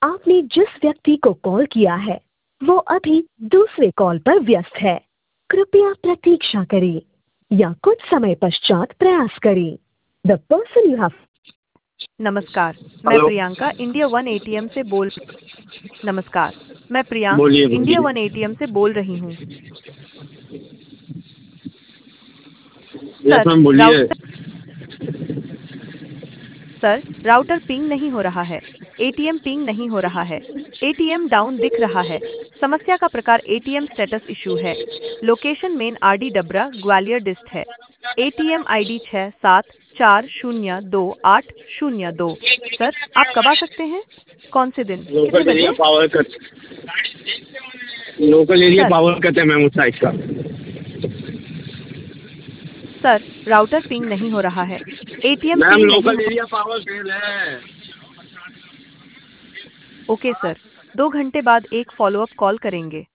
आपने जिस व्यक्ति को कॉल किया है वो अभी दूसरे कॉल पर व्यस्त है। कृपया प्रतीक्षा करें या कुछ समय पश्चात प्रयास करें। The person you have. नमस्कार, मैं hello. Priyanka India One ATM से बोल नमस्कार, मैं प्रियंक बोलिए इंडिया बोलिए। वन एटीएम से बोल रही हूँ। यस सर मैम बोलिए। राउटर सर राउटर पिंग नहीं हो रहा है। एटीएम पिंग नहीं हो रहा है। एटीएम डाउन दिख रहा है। समस्या का प्रकार एटीएम स्टेटस इशू है। Location main RD Dabra Gwalior dist है। ATM ID 67402802। सर आप कब आ सकते हैं? कौन से दिन, कितने लोकल बजे? Area power cut. Local area sir power cut है मैम उस साइड का। सर राउटर पिंग नहीं हो रहा है। एटीएम मैम पिंग नहीं लोकल हो। एरिया पावर फेल है। ओके सर, 2 घंटे बाद एक फॉलोअप कॉल करेंगे।